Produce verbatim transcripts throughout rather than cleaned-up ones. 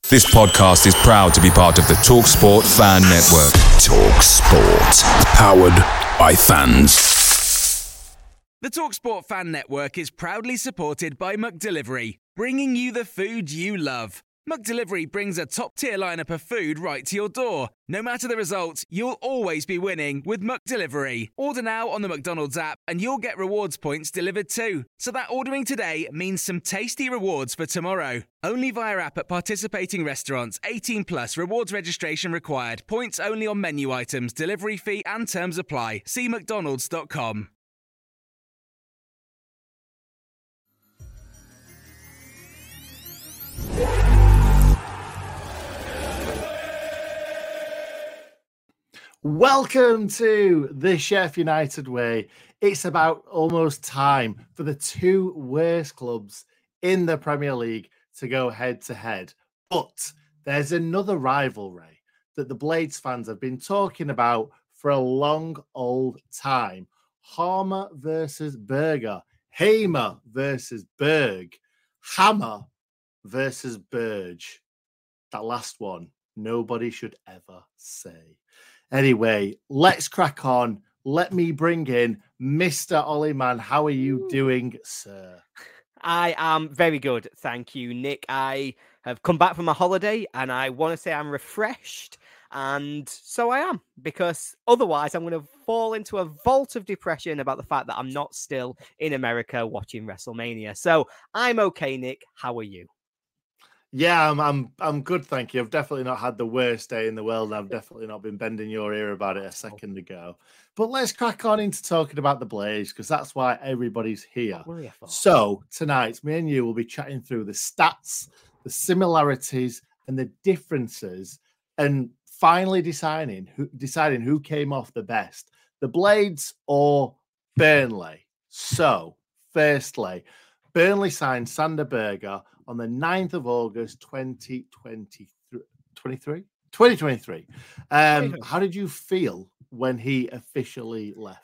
This podcast is proud to be part of the TalkSport Fan Network. TalkSport. Powered by fans. The TalkSport Fan Network is proudly supported by McDelivery, bringing you the food you love. McDelivery brings a top-tier lineup of food right to your door. No matter the result, you'll always be winning with McDelivery. Order now on the McDonald's app and you'll get rewards points delivered too. So that ordering today means some tasty rewards for tomorrow. Only via app at participating restaurants. eighteen plus, rewards registration required. Points only on menu items, delivery fee and terms apply. See mcdonalds dot com. Welcome to the Sheffield United Way. It's about almost time for the two worst clubs in the Premier League to go head to head. But there's another rivalry that the Blades fans have been talking about for a long old time. Hammer versus Berger. Hamer versus Berg. Hammer versus Burge. That last one, nobody should ever say. Anyway, let's crack on. Let me bring in Mister Ollie Man. How are you doing, sir? I am very good, thank you, Nick. I have come back from my holiday and I want to say I'm refreshed, and so I am, because otherwise I'm going to fall into a vault of depression about the fact that I'm not still in America watching WrestleMania. So I'm okay, Nick. How are you? Yeah, I'm, I'm I'm good, thank you. I've definitely not had the worst day in the world, and I've definitely not been bending your ear about it a second ago. But let's crack on into talking about the Blaze, because that's why everybody's here. So tonight, me and you will be chatting through the stats, the similarities, and the differences, and finally deciding who deciding who came off the best, the Blades or Burnley. So, firstly, Burnley signed Sander Berger on the ninth of August, twenty twenty-three. twenty twenty-three. Um, how did you feel when he officially left?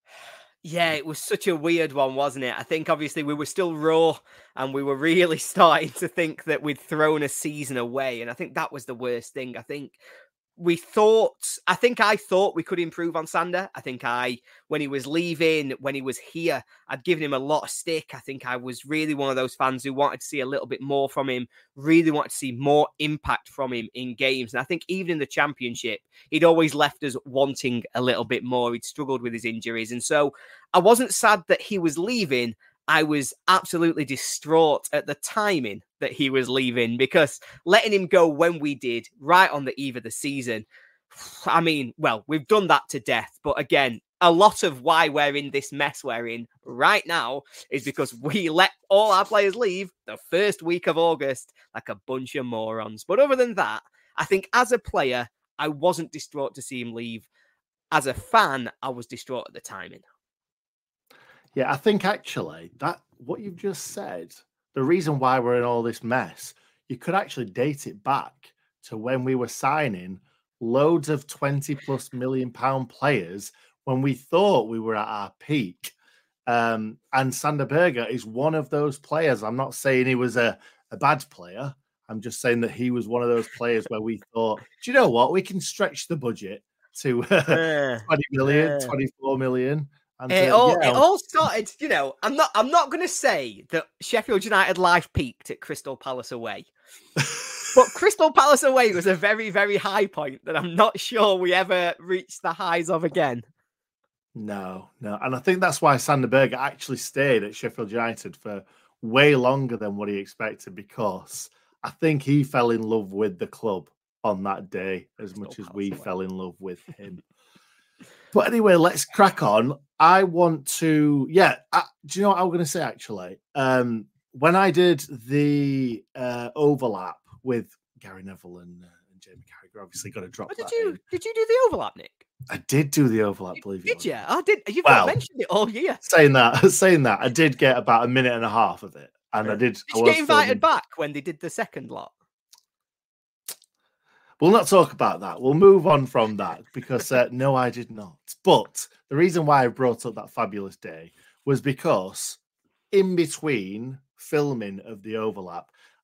Yeah, it was such a weird one, wasn't it? I think obviously we were still raw and we were really starting to think that we'd thrown a season away. And I think that was the worst thing. I think we thought, I think I thought we could improve on Sander. I think I, when he was leaving, when he was here, I'd given him a lot of stick. I think I was really one of those fans who wanted to see a little bit more from him, really wanted to see more impact from him in games. And I think even in the Championship, he'd always left us wanting a little bit more. He'd struggled with his injuries. And so I wasn't sad that he was leaving. I was absolutely distraught at the timing that he was leaving, because letting him go when we did, right on the eve of the season, I mean, well, we've done that to death. But again, a lot of why we're in this mess we're in right now is because we let all our players leave the first week of August like a bunch of morons. But other than that, I think as a player, I wasn't distraught to see him leave. As a fan, I was distraught at the timing. Yeah, I think actually that what you've just said, the reason why we're in all this mess, you could actually date it back to when we were signing loads of twenty plus million pound players when we thought we were at our peak. Um, and Sander Berger is one of those players. I'm not saying he was a, a bad player. I'm just saying that he was one of those players where we thought, do you know what? We can stretch the budget to uh, Yeah. twenty million, Yeah. twenty-four million. And It uh, all, yeah, it all started, you know, I'm not I'm not going to say that Sheffield United life peaked at Crystal Palace away. But Crystal Palace away was a very, very high point that I'm not sure we ever reached the highs of again. No, no. And I think that's why Sander Berger actually stayed at Sheffield United for way longer than what he expected, because I think he fell in love with the club on that day as much as we fell in love with him. But anyway, let's crack on. I want to, yeah, I, do you know what I was going to say, actually? Um, when I did the uh, overlap with Gary Neville and, uh, and Jamie Carragher, obviously got to drop But did that you in. did you do the overlap, Nick? I did do the overlap, believe it Did or you? not. I did. You've Well, not mentioned it all year. Saying that, saying that, I did get about a minute and a half of it. And I did. Did I you was get invited filming. back when they did the second lot? We'll not talk about that. We'll move on from that because uh, no, I did not. But the reason why I brought up that fabulous day was because in between filming of the overlap,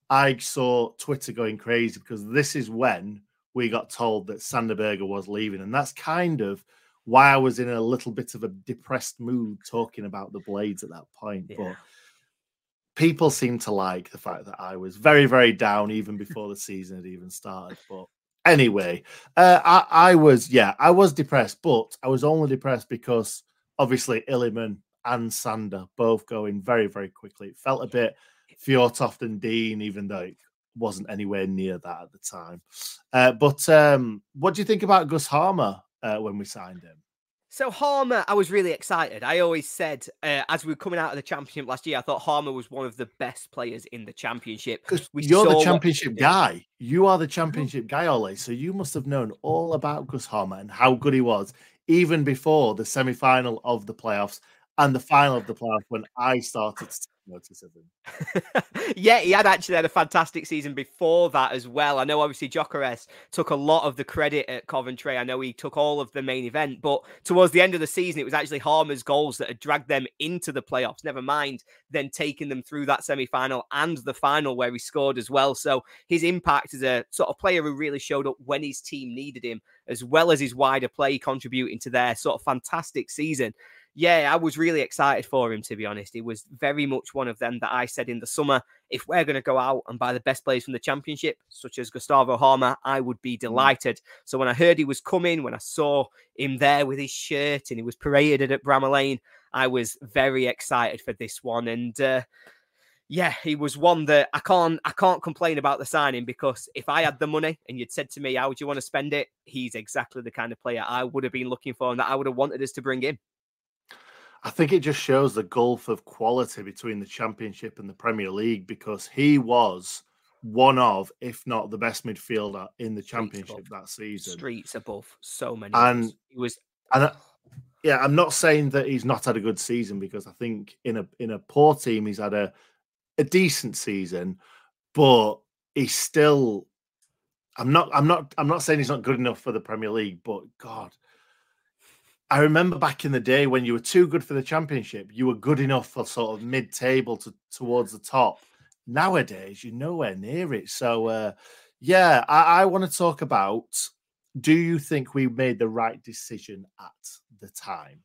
I saw Twitter going crazy because this is when we got told that Sander Berge was leaving. And that's kind of why I was in a little bit of a depressed mood talking about the Blades at that point. Yeah. But people seem to like the fact that I was very, very down even before the season had even started. But anyway, uh, I, I was, yeah, I was depressed, but I was only depressed because obviously Illiman and Sander both going very, very quickly. It felt a bit Fjortoft and Dean, even though it wasn't anywhere near that at the time. Uh, but um, what do you think about Gus Hamer uh, when we signed him? So Hamer, I was really excited. I always said, uh, as we were coming out of the championship last year, I thought Hamer was one of the best players in the championship. Because you're the championship guy. You are the championship guy, Ollie. So you must have known all about Gus Hamer and how good he was, even before the semi-final of the playoffs and the final of the playoffs when I started to notice of him. Yeah, he had actually had a fantastic season before that as well. I know obviously Gyökeres took a lot of the credit at Coventry. I know he took all of the main event, but towards the end of the season, it was actually Hamer's goals that had dragged them into the playoffs, never mind then taking them through that semi-final and the final where he scored as well. So his impact as a sort of player who really showed up when his team needed him, as well as his wider play contributing to their sort of fantastic season. Yeah, I was really excited for him, to be honest. He was very much one of them that I said in the summer, if we're going to go out and buy the best players from the championship, such as Gustavo Hamer, I would be delighted. So when I heard he was coming, when I saw him there with his shirt and he was paraded at Bramall Lane, I was very excited for this one. And uh, yeah, he was one that I can't, I can't complain about the signing, because if I had the money and you'd said to me, how would you want to spend it? He's exactly the kind of player I would have been looking for and that I would have wanted us to bring in. I think it just shows the gulf of quality between the Championship and the Premier League, because he was one of, if not the best midfielder in the Championship that season. Streets above so many. And he was, and I, yeah, I'm not saying that he's not had a good season, because I think in a in a poor team he's had a a decent season, but he's still. I'm not. I'm not. I'm not saying he's not good enough for the Premier League, but God. I remember back in the day when you were too good for the Championship, you were good enough for sort of mid-table to towards the top. Nowadays, you're nowhere near it. So, uh, yeah, I, I want to talk about, do you think we made the right decision at the time?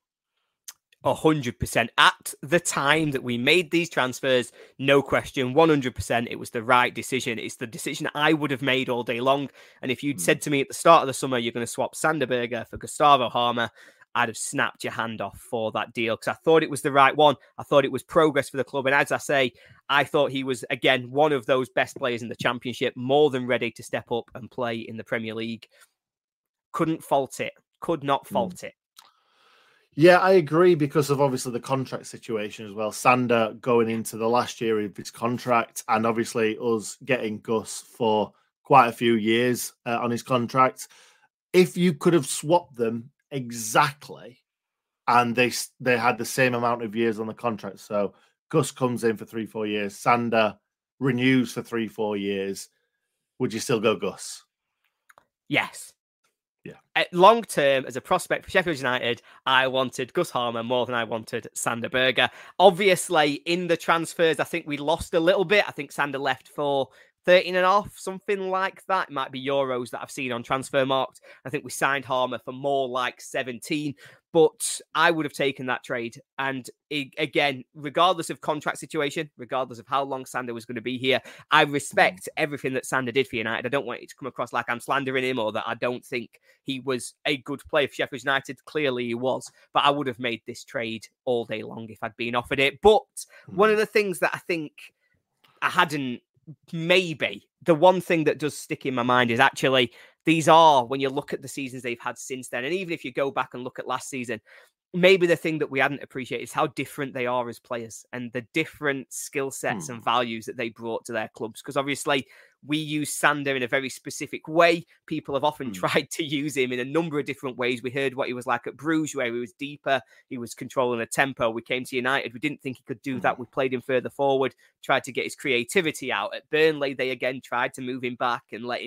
A hundred percent. At the time that we made these transfers, no question, one hundred percent, it was the right decision. It's the decision I would have made all day long. And if you'd mm. said to me at the start of the summer, you're going to swap Sander Berge for Gustavo Hamer, I'd have snapped your hand off for that deal, because I thought it was the right one. I thought it was progress for the club. And as I say, I thought he was, again, one of those best players in the Championship, more than ready to step up and play in the Premier League. Couldn't fault it. Could not fault mm. it. Yeah, I agree, because of obviously the contract situation as well. Sander going into the last year of his contract, and obviously us getting Gus for quite a few years uh, on his contract. If you could have swapped them exactly, and they they had the same amount of years on the contract. So Gus comes in for three, four years. Sander renews for three, four years. Would you still go Gus? Yes. Yeah. At long term, as a prospect for Sheffield United, I wanted Gus Hamer more than I wanted Sander Berge. Obviously, in the transfers, I think we lost a little bit. I think Sander left for thirteen and a half, something like that. It might be euros that I've seen on Transfermarkt. I think we signed Hamer for more like seventeen, but I would have taken that trade. And it, again, regardless of contract situation, regardless of how long Sander was going to be here, I respect everything that Sander did for United. I don't want it to come across like I'm slandering him or that I don't think he was a good player for Sheffield United. Clearly he was, but I would have made this trade all day long if I'd been offered it. But one of the things that I think I hadn't, maybe the one thing that does stick in my mind is actually these are, when you look at the seasons they've had since then, and even if you go back and look at last season, maybe the thing that we hadn't appreciated is how different they are as players and the different skill sets mm. and values that they brought to their clubs. Because obviously we use Sander in a very specific way. People have often mm. tried to use him in a number of different ways. We heard what he was like at Bruges, where he was deeper, he was controlling the tempo. We came to United, we didn't think he could do mm. that. We played him further forward, tried to get his creativity out. At Burnley, they again tried to move him back and let him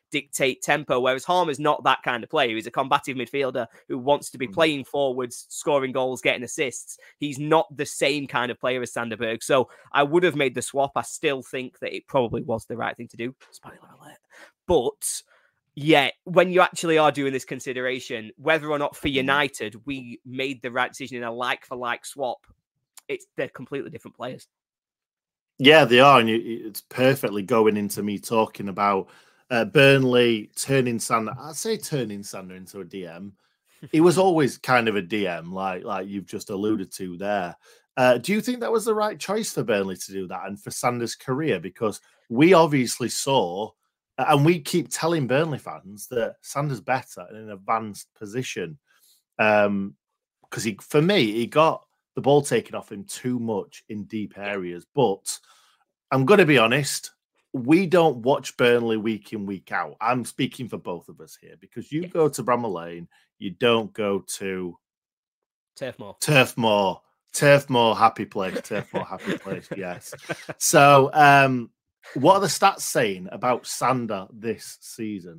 dictate tempo, whereas Harmer's not that kind of player. He's a combative midfielder who wants to be playing forwards, scoring goals, getting assists. He's not the same kind of player as Sander Berge. So I would have made the swap. I still think that it probably was the right thing to do. Spoiler alert. But yeah, when you actually are doing this consideration, whether or not for United we made the right decision in a like-for-like swap, it's they're completely different players. Yeah, they are, and you, it's perfectly going into me talking about uh, Burnley turning Sander. I'd say turning Sander into a D M. He was always kind of a D M, like like you've just alluded to there. Uh, do you think that was the right choice for Burnley to do that and for Sander's career? Because we obviously saw. And we keep telling Burnley fans that Sander's better in an advanced position. Um, because he, for me, he got the ball taken off him too much in deep areas. But I'm going to be honest, we don't watch Burnley week in, week out. I'm speaking for both of us here because you yes. go to Bramall Lane, you don't go to Turf Moor. Turf Moor. Turf Moor, happy place. Turf Moor, happy place, yes. So, um, what are the stats saying about Sander this season?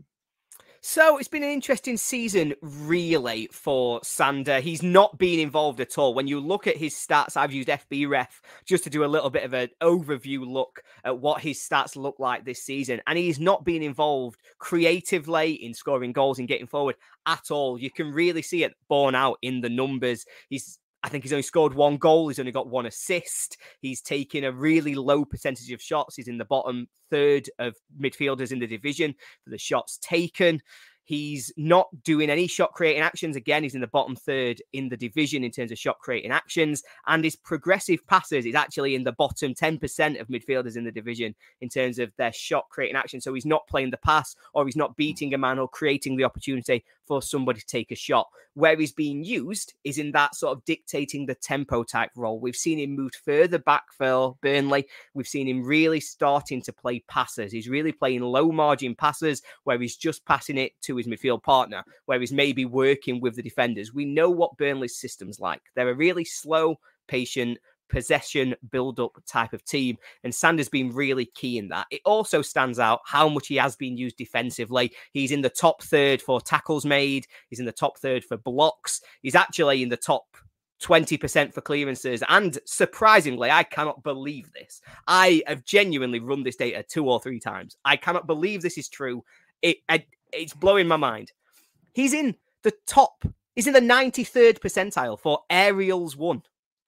So it's been an interesting season, really, for Sander. He's not been involved at all. When you look at his stats, I've used F B ref just to do a little bit of an overview look at what his stats look like this season. And he's not been involved creatively in scoring goals and getting forward at all. You can really see it borne out in the numbers. He's I think he's only scored one goal. He's only got one assist. He's taken a really low percentage of shots. He's in the bottom third of midfielders in the division for the shots taken. He's not doing any shot creating actions. Again, he's in the bottom third in the division in terms of shot creating actions. And his progressive passes is actually in the bottom ten percent of midfielders in the division in terms of their shot creating action. So he's not playing the pass or he's not beating a man or creating the opportunity for somebody to take a shot. Where he's being used is in that sort of dictating the tempo type role. We've seen him moved further back for Burnley. We've seen him really starting to play passes. He's really playing low margin passes where he's just passing it to his midfield partner, where he's maybe working with the defenders. We know what Burnley's system's like. They're a really slow, patient, possession build-up type of team, and Sander's been really key in that. It also stands out how much he has been used defensively. He's in the top third for tackles made. He's in the top third for blocks. He's actually in the top twenty percent for clearances. And surprisingly, I cannot believe this. I have genuinely run this data two or three times. I cannot believe this is true. It, it It's blowing my mind. He's in the top. He's in the ninety-third percentile for aerials won.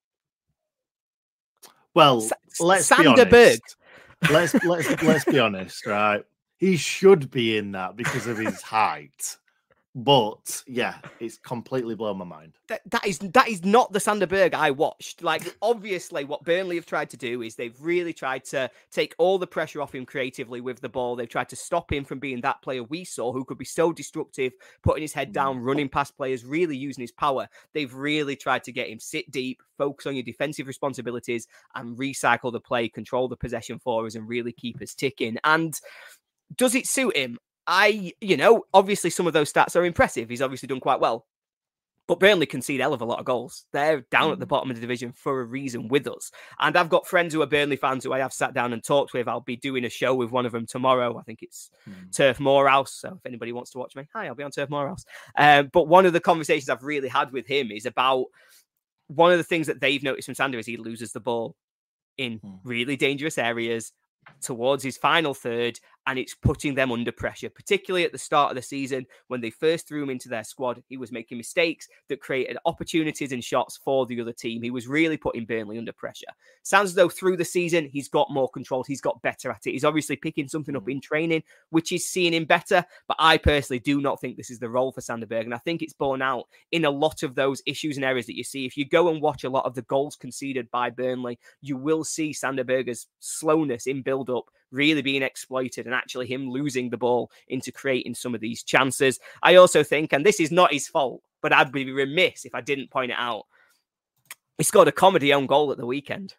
Well, Sa- let's Sander be Berge. honest. Let's let's let's be honest, right? He should be in that because of his height. But yeah, it's completely blown my mind. That, that is that is not the Sander Berge I watched. Like, obviously, what Burnley have tried to do is they've really tried to take all the pressure off him creatively with the ball. They've tried to stop him from being that player we saw who could be so destructive, putting his head down, running past players, really using his power. They've really tried to get him sit deep, focus on your defensive responsibilities, and recycle the play, control the possession for us, and really keep us ticking. And does it suit him? I, you know, obviously some of those stats are impressive. He's obviously done quite well. But Burnley concede a hell of a lot of goals. They're down at the bottom of the division for a reason with us. And I've got friends who are Burnley fans who I have sat down and talked with. I'll be doing a show with one of them tomorrow. I think it's mm. Turf Moorhouse. So if anybody wants to watch me, hi, I'll be on Turf Moorhouse. Um, but one of the conversations I've really had with him is about one of the things that they've noticed from Sander is he loses the ball in mm. really dangerous areas towards his final third, and it's putting them under pressure, particularly at the start of the season when they first threw him into their squad. He was making mistakes that created opportunities and shots for the other team. He was really putting Burnley under pressure. Sounds as though through the season, he's got more control. He's got better at it. He's obviously picking something up in training, which is seeing him better. But I personally do not think this is the role for Sander Berge. And I think it's borne out in a lot of those issues and areas that you see. If you go and watch a lot of the goals conceded by Burnley, you will see Sander Berge's slowness in build-up really being exploited and actually him losing the ball into creating some of these chances. I also think, and this is not his fault, but I'd be remiss if I didn't point it out, he scored a comedy own goal at the weekend.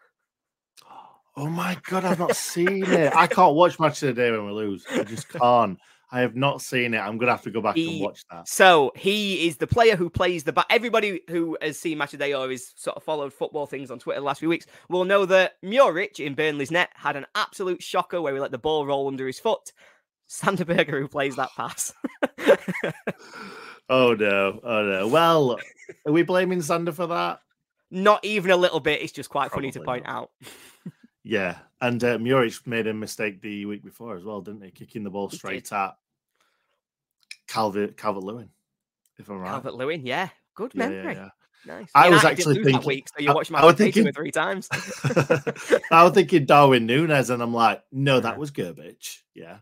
Oh my God, I've not seen it. I can't watch Match of the Day when we lose. I just can't. I have not seen it. I'm going to have to go back he, and watch that. So he is the player who plays the back. Everybody who has seen Match of the Day or has sort of followed football things on Twitter the last few weeks will know that Muric in Burnley's net had an absolute shocker where he let the ball roll under his foot. Sander Berge who plays that pass. Oh no, oh no. Well, are we blaming Sander for that? Not even a little bit. It's just quite Probably funny to point not. out. Yeah, and uh, Muric made a mistake the week before as well, didn't he? Kicking the ball He straight did. at Calvert Calvert-Lewin, if I'm right. Calvert-Lewin, yeah. Good Yeah, memory. yeah, yeah. Nice. I was United actually didn't lose thinking that week, so you I, watched my I was page thinking two or three times. I was thinking Darwin Núñez, and I'm like, no, that Yeah. was Gerbich. Yeah.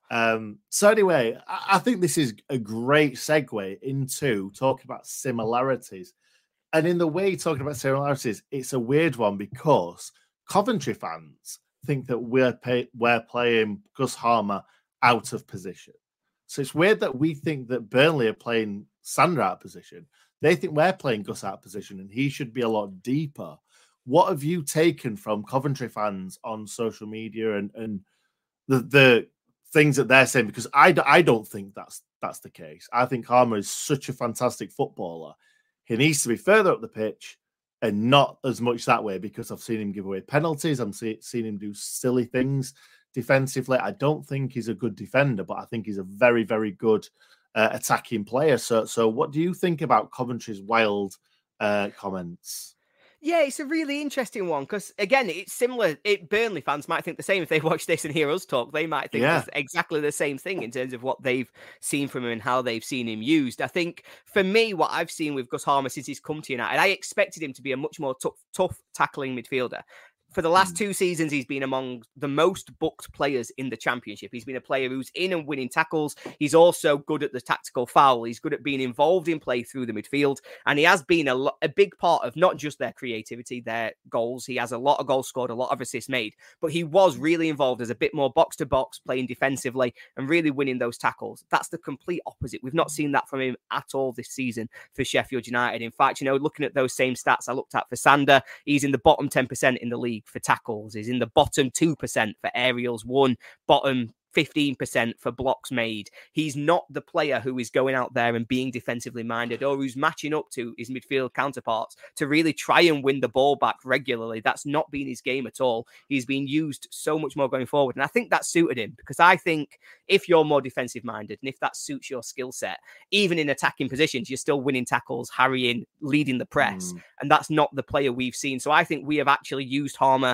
Um, so anyway, I, I think this is a great segue into talking about similarities. And in the way talking about similarities, it's a weird one because Coventry fans think that we're pay, we're playing Gus Harmer out of position. So it's weird that we think that Burnley are playing Sander out of position. They think we're playing Gus out of position and he should be a lot deeper. What have you taken from Coventry fans on social media and, and the, the things that they're saying? Because I, I don't think that's that's the case. I think Harmer is such a fantastic footballer. He needs to be further up the pitch and not as much that way, because I've seen him give away penalties. I'm see, seen him do silly things defensively. I don't think he's a good defender, but I think he's a very, very good uh, attacking player. So, so what do you think about Coventry's wild uh, comments? Yeah, it's a really interesting one because, again, it's similar. It Burnley fans might think the same if they watch this and hear us talk. They might think Yeah. it's exactly the same thing in terms of what they've seen from him and how they've seen him used. I think for me, what I've seen with Gus Harmer since he's come to United, I expected him to be a much more tough, tough tackling midfielder. For the last Mm. two seasons, he's been among the most booked players in the Championship. He's been a player who's in and winning tackles. He's also good at the tactical foul. He's good at being involved in play through the midfield. And he has been a, lo- a big part of not just their creativity, their goals. He has a lot of goals scored, a lot of assists made. But he was really involved as a bit more box-to-box, playing defensively and really winning those tackles. That's the complete opposite. We've not seen that from him at all this season for Sheffield United. In fact, you know, looking at those same stats I looked at for Sander, he's in the bottom ten percent in the league for tackles, is in the bottom two percent for aerials won, bottom fifteen percent for blocks made. He's not the player who is going out there and being defensively minded or who's matching up to his midfield counterparts to really try and win the ball back regularly. That's not been his game at all. He's been used so much more going forward. And I think that suited him, because I think if you're more defensive minded and if that suits your skill set, even in attacking positions, you're still winning tackles, harrying, leading the press. Mm. And that's not the player we've seen. So I think we have actually used Harmer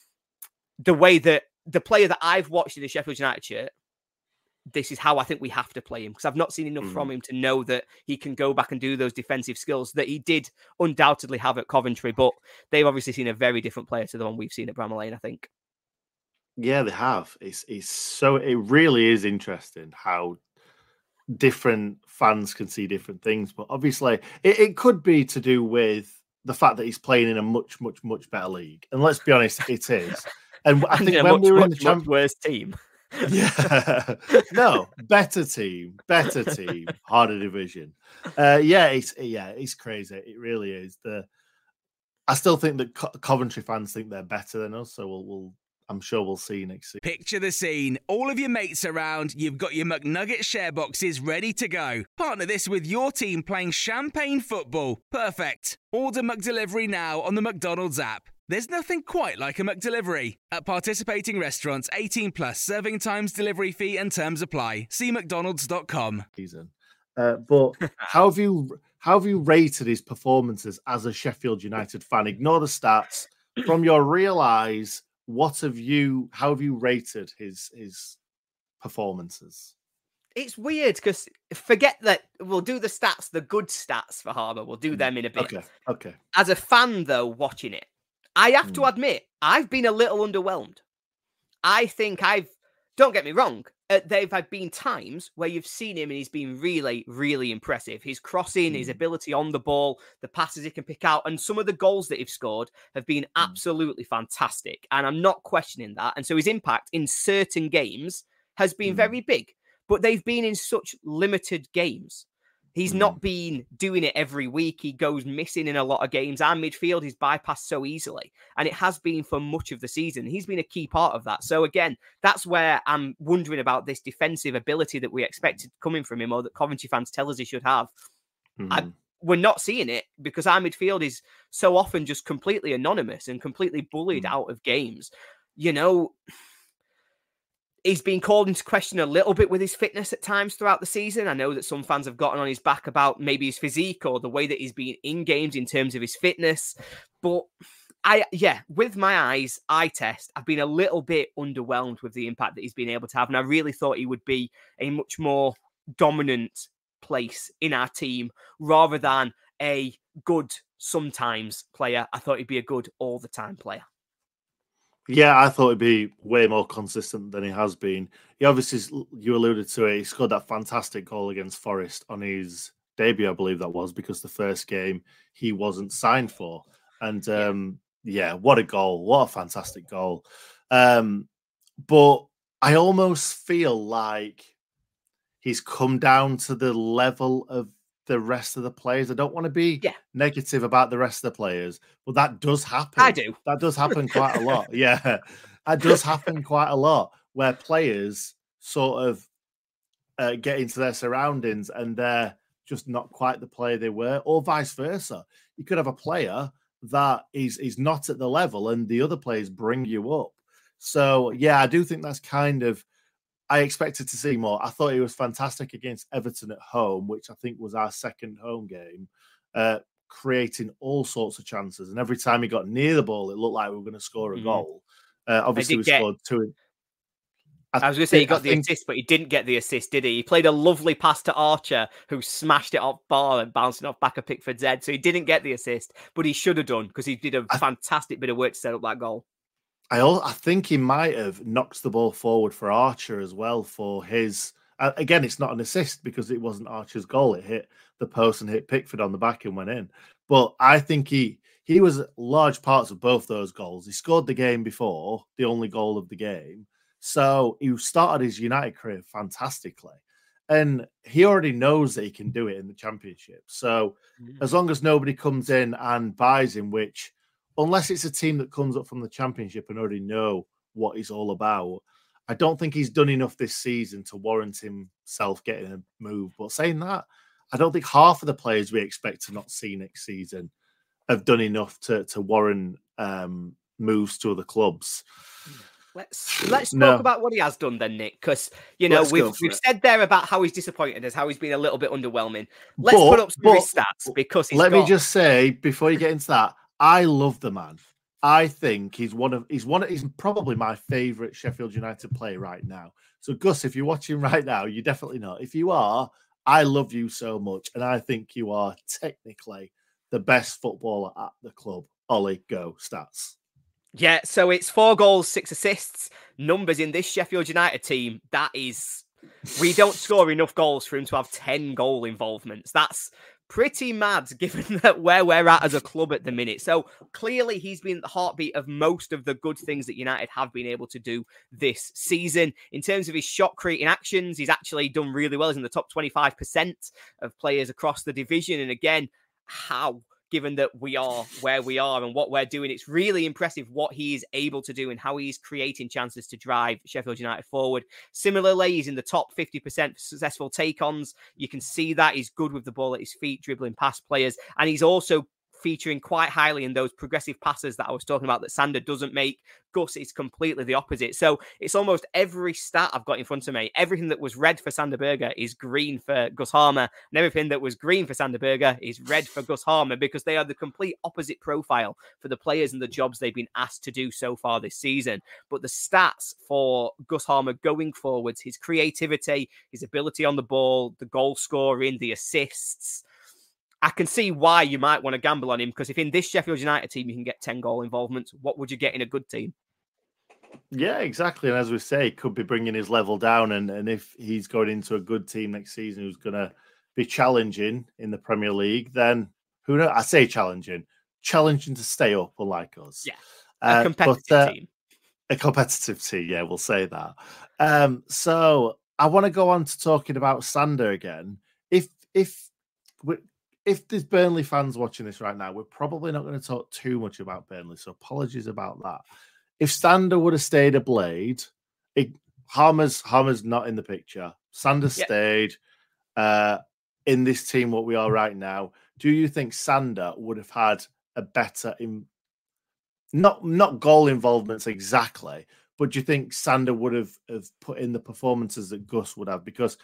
the way that the player that I've watched in the Sheffield United shirt, this is how I think we have to play him, because I've not seen enough mm. from him to know that he can go back and do those defensive skills that he did undoubtedly have at Coventry. But they've obviously seen a very different player to the one we've seen at Bramall Lane, I think. Yeah, they have. It's it's so it really is interesting how different fans can see different things. But obviously, it, it could be to do with the fact that he's playing in a much, much, much better league. And let's be honest, it is. And I think and when much, we were much, in the Champions, worse team. Yeah, no, better team, better team, harder division. Uh, yeah, it's yeah, it's crazy. It really is. The I still think that Co- Coventry fans think they're better than us, so we'll, we'll I'm sure we'll see next season. Picture the scene. All of your mates around, you've got your McNugget share boxes ready to go. Partner this with your team playing champagne football. Perfect. Order McDelivery now on the McDonald's app. There's nothing quite like a McDelivery. At participating restaurants, eighteen plus, serving times, delivery fee and terms apply. See mcdonalds dot com. Season. Uh, but how have you how have you rated his performances as a Sheffield United fan? Ignore the stats. From your real eyes, what have you? How have you rated his his performances? It's weird because forget that we'll do the stats, the good stats for Harbour. We'll do them in a bit. Okay. Okay. As a fan, though, watching it, I have mm. to admit I've been a little underwhelmed. I think I've. Don't get me wrong. Uh, there have been times where you've seen him and he's been really, really impressive. His crossing, mm. his ability on the ball, the passes he can pick out, and some of the goals that he's scored have been mm. absolutely fantastic. And I'm not questioning that. And so his impact in certain games has been mm. very big, but they've been in such limited games. He's mm. not been doing it every week. He goes missing in a lot of games. Our midfield is bypassed so easily. And it has been for much of the season. He's been a key part of that. So again, that's where I'm wondering about this defensive ability that we expected coming from him, or that Coventry fans tell us he should have. Mm. I, we're not seeing it because our midfield is so often just completely anonymous and completely bullied mm. out of games. You know, He's been called into question a little bit with his fitness at times throughout the season. I know that some fans have gotten on his back about maybe his physique or the way that he's been in games in terms of his fitness. But I, yeah, with my eyes, eye test, I've been a little bit underwhelmed with the impact that he's been able to have. And I really thought he would be a much more dominant place in our team rather than a good sometimes player. I thought he'd be a good all the time player. Yeah, I thought he'd be way more consistent than he has been. He obviously, you alluded to it, he scored that fantastic goal against Forest on his debut, I believe that was, because the first game he wasn't signed for. And um, yeah. yeah, what a goal. What a fantastic goal. Um, but I almost feel like he's come down to the level of the rest of the players. I don't want to be yeah. negative about the rest of the players, but that does happen. I do. That does happen quite a lot. Yeah, that does happen quite a lot where players sort of uh, get into their surroundings and they're just not quite the player they were, or vice versa. You could have a player that is, is not at the level and the other players bring you up. So, yeah, I do think that's kind of, I expected to see more. I thought he was fantastic against Everton at home, which I think was our second home game, uh, creating all sorts of chances. And every time he got near the ball, it looked like we were going to score a mm-hmm. goal. Uh, obviously, we get, scored two. I, I was going to say he got I the think, assist, but he didn't get the assist, did he? He played a lovely pass to Archer, who smashed it off bar and bouncing off back of Pickford's head. So he didn't get the assist, but he should have done because he did a I, fantastic bit of work to set up that goal. I I think he might have knocked the ball forward for Archer as well for his... Uh, again, it's not an assist because it wasn't Archer's goal. It hit the post and hit Pickford on the back and went in. But I think he he was large parts of both those goals. He scored the game before, the only goal of the game. So he started his United career fantastically. And he already knows that he can do it in the Championship. So mm. as long as nobody comes in and buys him, which... unless it's a team that comes up from the Championship and already know what he's all about, I don't think he's done enough this season to warrant himself getting a move. But saying that, I don't think half of the players we expect to not see next season have done enough to, to warrant um, moves to other clubs. Let's let's talk no. about what he has done then, Nick, because you know let's we've we've it. said there about how he's disappointed us, how he's been a little bit underwhelming. Let's but, put up some but, of his stats because he's let got... me just say before you get into that, I love the man. I think he's one of he's one of, he's probably my favourite Sheffield United player right now. So Gus, if you're watching right now, you definitely know. If you are, I love you so much, and I think you are technically the best footballer at the club. Ollie, go stats. Yeah, so it's four goals, six assists. Numbers in this Sheffield United team, that is... we don't score enough goals for him to have ten goal involvements. That's pretty mad given that where we're at as a club at the minute. So clearly he's been the heartbeat of most of the good things that United have been able to do this season. In terms of his shot creating actions, he's actually done really well. He's in the top twenty-five percent of players across the division. And again, how... given that we are where we are and what we're doing, it's really impressive what he is able to do and how he's creating chances to drive Sheffield United forward. Similarly, he's in the top fifty percent successful take-ons. You can see that he's good with the ball at his feet, dribbling past players. And he's also featuring quite highly in those progressive passes that I was talking about that Sander doesn't make. Gus is completely the opposite. So it's almost every stat I've got in front of me. Everything that was red for Sander Berge is green for Gus Hamer, and everything that was green for Sander Berge is red for Gus Hamer, because they are the complete opposite profile for the players and the jobs they've been asked to do so far this season. But the stats for Gus Hamer going forwards, his creativity, his ability on the ball, the goal scoring, the assists, I can see why you might want to gamble on him, because if in this Sheffield United team you can get ten goal involvements, what would you get in a good team? Yeah, exactly. And as we say, could be bringing his level down. And, and if he's going into a good team next season who's going to be challenging in the Premier League, then who knows? I say challenging, challenging to stay up, unlike us. Yeah, a competitive uh, but, uh, team. A competitive team, yeah, we'll say that. Um, so I want to go on to talking about Sander again. If if we If there's Burnley fans watching this right now, we're probably not going to talk too much about Burnley, so apologies about that. If Sander would have stayed a Blade, it, Hamer's, Hamer's not in the picture. Sander yep. stayed uh, in this team, what we are right now. Do you think Sander would have had a better, in, not, not goal involvements exactly, but do you think Sander would have, have put in the performances that Gus would have? Because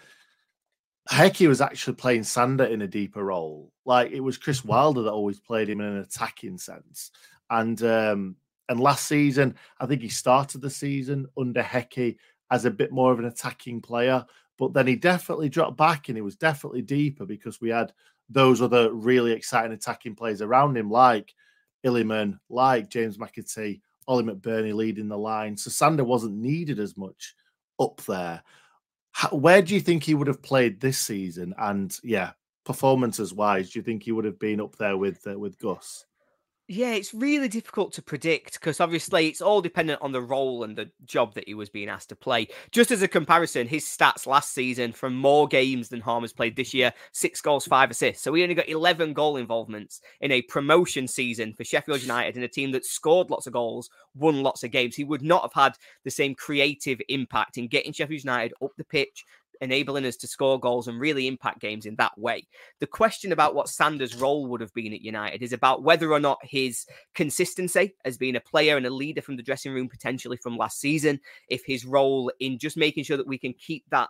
Hecky was actually playing Sander in a deeper role. Like, it was Chris Wilder that always played him in an attacking sense. And um, and last season, I think he started the season under Hecky as a bit more of an attacking player. But then he definitely dropped back and he was definitely deeper because we had those other really exciting attacking players around him, like Illiman, like James McAtee, Ollie McBurney leading the line. So Sander wasn't needed as much up there. How, where do you think he would have played this season? And yeah, performances wise, do you think he would have been up there with uh, with Gus? Yeah, it's really difficult to predict because obviously it's all dependent on the role and the job that he was being asked to play. Just as a comparison, his stats last season from more games than Harmer's played this year, six goals, five assists. So he only got eleven goal involvements in a promotion season for Sheffield United in a team that scored lots of goals, won lots of games. He would not have had the same creative impact in getting Sheffield United up the pitch, enabling us to score goals and really impact games in that way. The question about what Sander's role would have been at United is about whether or not his consistency as being a player and a leader from the dressing room potentially from last season, if his role in just making sure that we can keep that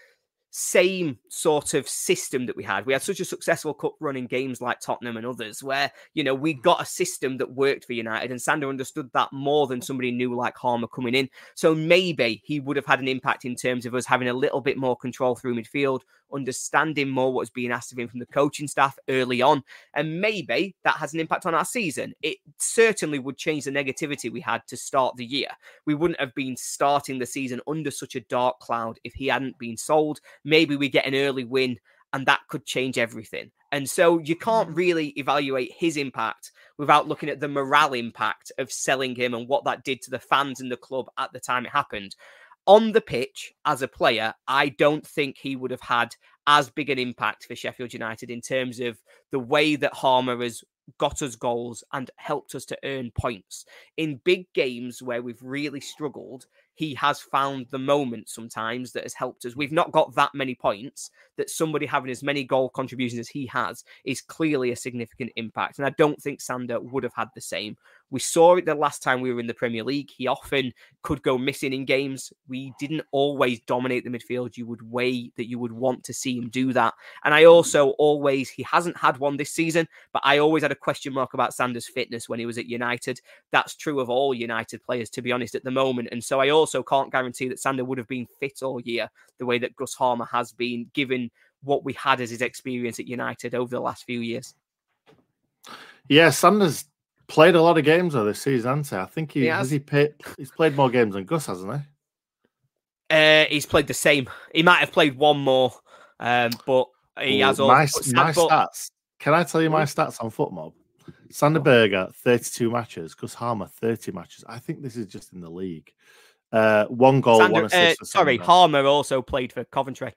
same sort of system that we had. We had such a successful cup run in games like Tottenham and others where, you know, we got a system that worked for United and Sander understood that more than somebody new like Harmer coming in. So maybe he would have had an impact in terms of us having a little bit more control through midfield, understanding more what was being asked of him from the coaching staff early on. And maybe that has an impact on our season. It certainly would change the negativity we had to start the year. We wouldn't have been starting the season under such a dark cloud if he hadn't been sold. Maybe we get an early win and that could change everything. And so you can't really evaluate his impact without looking at the morale impact of selling him and what that did to the fans and the club at the time it happened. On the pitch, as a player, I don't think he would have had as big an impact for Sheffield United in terms of the way that Harmer has got us goals and helped us to earn points. In big games where we've really struggled, he has found the moment sometimes that has helped us. We've not got that many points, that somebody having as many goal contributions as he has is clearly a significant impact. And I don't think Sander would have had the same. We saw it the last time we were in the Premier League. He often could go missing in games. We didn't always dominate the midfield. You would weigh that you would want to see him do that. And I also always, he hasn't had one this season, but I always had a question mark about Sander's fitness when he was at United. That's true of all United players, to be honest, at the moment. And so I also can't guarantee that Sander would have been fit all year the way that Gus Harmer has been, given what we had as his experience at United over the last few years. Yeah, Sander's played a lot of games though this season, hasn't he? I think he, he has. has he played, he's played more games than Gus, hasn't he? Uh, he's played the same. He might have played one more, um, but he Ooh, has all my, my but... stats. Can I tell you my stats on FootMob? Sander Berge, thirty-two matches. Gus Harmer, thirty matches. I think this is just in the league. Uh, one goal, Sander, one assist. Uh, sorry, Harmer also played for Coventry.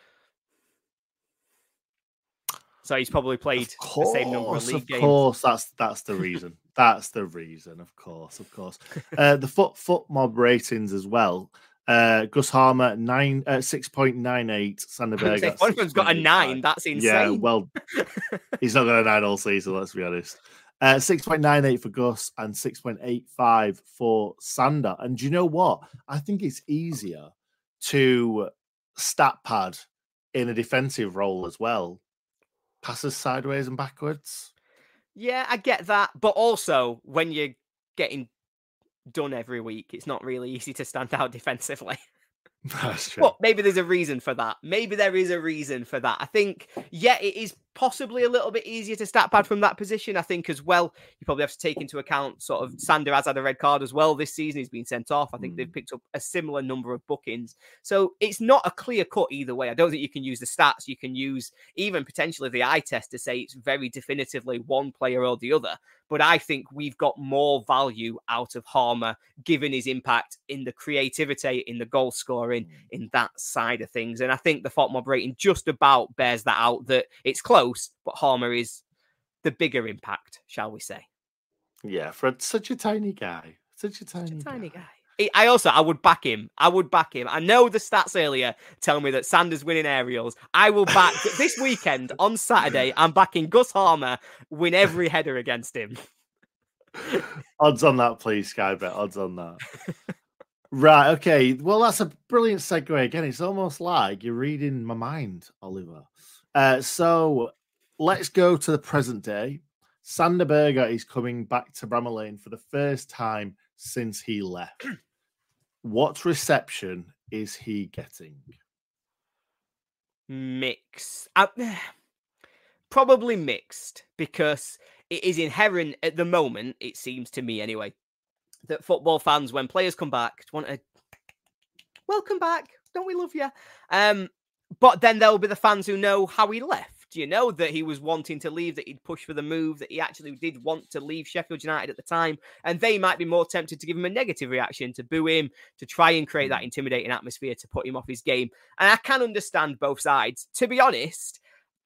So he's probably played course, the same number of league games. Of course, that's that's the reason. That's the reason, of course, of course. Uh, the foot foot mob ratings as well. Uh, Gus Harmer nine uh, six point nine eight. Sander Berge. One of them's got a nine. That's insane. Yeah, well, he's not got a nine all season. Let's be honest. Uh, six point nine eight for Gus and six point eight five for Sander. And do you know what? I think it's easier to stat pad in a defensive role as well. Passes sideways and backwards. Yeah, I get that. But also, when you're getting done every week, it's not really easy to stand out defensively. That's true. Well, maybe there's a reason for that. Maybe there is a reason for that. I think, yeah, it is possibly a little bit easier to stat pad from that position. I think as well, you probably have to take into account sort of Sander has had a red card as well this season. He's been sent off. I think mm. they've picked up a similar number of bookings. So it's not a clear cut either way. I don't think you can use the stats. You can use even potentially the eye test to say it's very definitively one player or the other. But I think we've got more value out of Harmer, given his impact in the creativity, in the goal scoring, mm. in that side of things. And I think the FOTMob rating just about bears that out, that it's close, but Harmer is the bigger impact, shall we say. Yeah, for such a tiny guy. Such a tiny, such a tiny guy. guy. I also, I would back him. I would back him. I know the stats earlier tell me that Sander's winning aerials. I will back this weekend on Saturday. I'm backing Gus Harmer win every header against him. Odds on that, please, Skybet. Odds on that. Right, okay. Well, that's a brilliant segue. Again, it's almost like you're reading my mind, Oliver. Uh, so let's go to the present day. Sander Berge is coming back to Bramall Lane for the first time since he left. What reception is he getting? Mixed. Uh, probably mixed, because it is inherent at the moment, it seems to me anyway, that football fans, when players come back, want to welcome back. Don't we love you? Um, but then there'll be the fans who know how he left. You know, that he was wanting to leave, that he'd push for the move, that he actually did want to leave Sheffield United at the time. And they might be more tempted to give him a negative reaction, to boo him, to try and create that intimidating atmosphere, to put him off his game. And I can understand both sides. To be honest,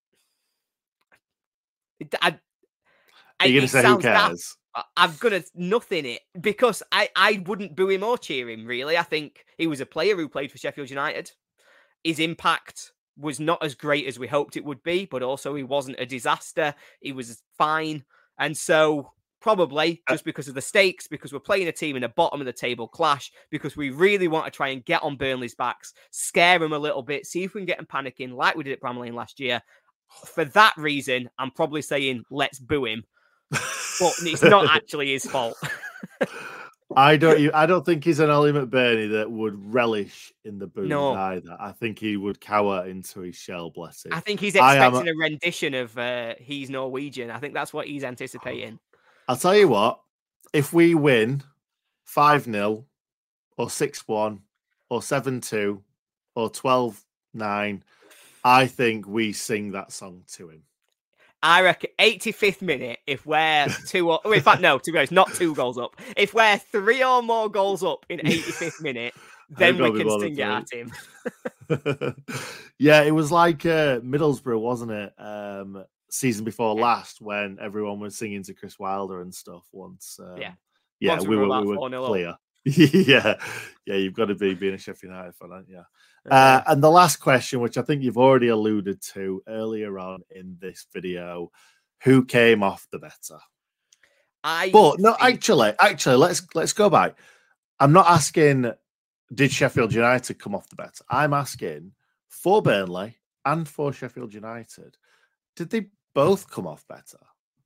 I, Are you going to say who cares? Daft. I'm going to nothing it, because I, I wouldn't boo him or cheer him, really. I think he was a player who played for Sheffield United. His impact was not as great as we hoped it would be, but also he wasn't a disaster. He was fine. And so probably just because of the stakes, because we're playing a team in a bottom of the table clash, because we really want to try and get on Burnley's backs, scare them a little bit, see if we can get them panicking like we did at Bramall Lane last year. For that reason, I'm probably saying let's boo him. But it's not actually his fault. I don't. I don't think he's an Ollie McBurney that would relish in the boos no. either. I think he would cower into his shell. Bless him. I think he's expecting a... a rendition of uh, "He's Norwegian." I think that's what he's anticipating. I'll tell you what. If we win five nil, or six one, or seven two, or twelve nine, I think we sing that song to him. I reckon eighty-fifth minute, if we're two or... Oh, in fact, no, to be honest, not two goals up. If we're three or more goals up in eighty-fifth minute, then we can sing it at him. Yeah, it was like uh, Middlesbrough, wasn't it? Um, season before yeah. last, when everyone was singing to Chris Wilder and stuff once. Um, yeah. Yeah, once we, we were, we were clear. yeah, yeah, you've got to be being a Sheffield United fan, haven't you? Uh, and the last question, which I think you've already alluded to earlier on in this video, who came off the better? I but no, think... actually, actually, let's let's go back. I'm not asking did Sheffield United come off the better. I'm asking for Burnley and for Sheffield United, did they both come off better?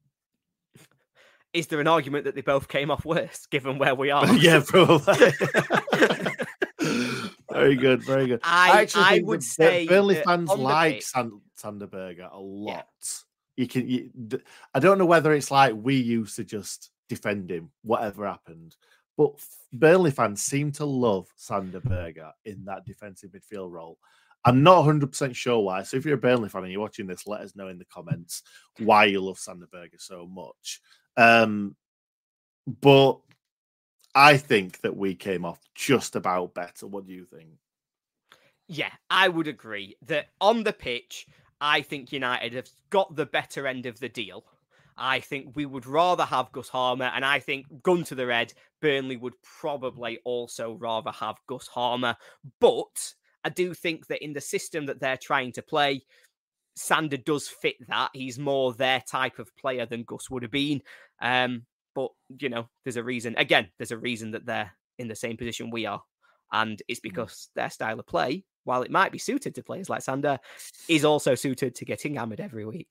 Is there an argument that they both came off worse, given where we are? Yeah, probably. Very good, very good. I, I, I would the, say Burnley fans like Sand, Sander Berge a lot. Yeah. You can. You, I don't know whether it's like we used to just defend him, whatever happened, but Burnley fans seem to love Sander Berge in that defensive midfield role. I'm not one hundred percent sure why. So if you're a Burnley fan and you're watching this, let us know in the comments why you love Sander Berge so much. Um, but I think that we came off just about better. What do you think? Yeah, I would agree that on the pitch, I think United have got the better end of the deal. I think we would rather have Gus Harmer, and I think, gun to the head, Burnley would probably also rather have Gus Harmer. But I do think that in the system that they're trying to play, Sander does fit that. He's more their type of player than Gus would have been. Um, but, you know, there's a reason. Again, there's a reason that they're in the same position we are. And it's because their style of play, while it might be suited to players like Sander, is also suited to getting hammered every week.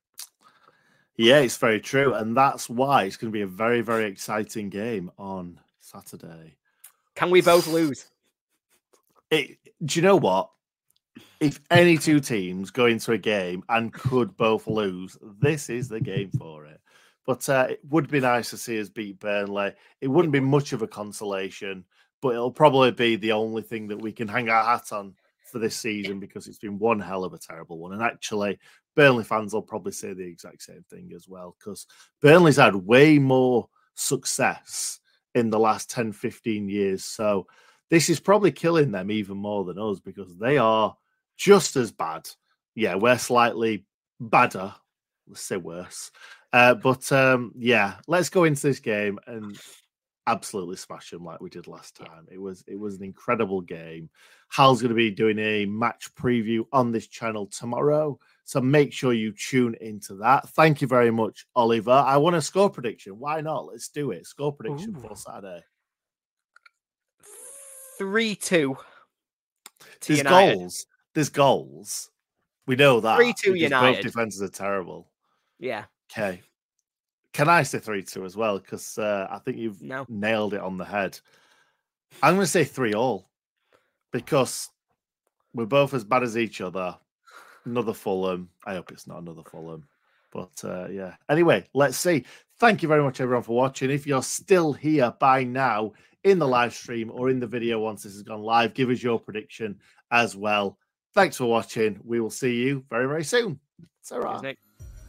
Yeah, it's very true. And that's why it's going to be a very, very exciting game on Saturday. Can we both lose? It, do you know what? If any two teams go into a game and could both lose, this is the game for it. But uh, it would be nice to see us beat Burnley. It wouldn't be much of a consolation, but it'll probably be the only thing that we can hang our hat on for this season, because it's been one hell of a terrible one. And actually, Burnley fans will probably say the exact same thing as well, because Burnley's had way more success in the last ten, fifteen years. So this is probably killing them even more than us, because they are just as bad. Yeah, we're slightly badder. Let's say worse. Uh, but um, yeah, let's go into this game and absolutely smash them like we did last time. It was it was an incredible game. Hal's going to be doing a match preview on this channel tomorrow, so make sure you tune into that. Thank you very much, Oliver. I want a score prediction. Why not? Let's do it. Score prediction Ooh. for Saturday. three two to There's United. goals. There's goals. We know that. three two because United. Both defenses are terrible. Yeah. Okay. Can I say three two as well? Because uh, I think you've No. nailed it on the head. I'm going to say three all because we're both as bad as each other. Another Fulham. I hope it's not another Fulham. But uh, yeah. Anyway, let's see. Thank you very much, everyone, for watching. If you're still here by now in the live stream or in the video once this has gone live, give us your prediction as well. Thanks for watching. We will see you very, very soon. Ta-ra. Cheers, Nick.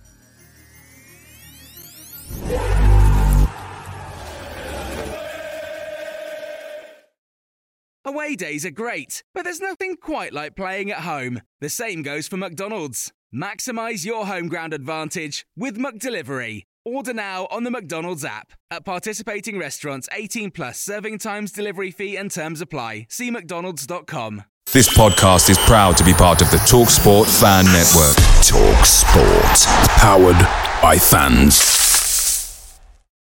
Away days are great, but there's nothing quite like playing at home. The same goes for McDonald's. Maximise your home ground advantage with McDelivery. Order now on the McDonald's app. At participating restaurants, eighteen plus, serving times, delivery fee and terms apply. See mcdonalds dot com. This podcast is proud to be part of the TalkSport Fan Network. TalkSport. Powered by fans.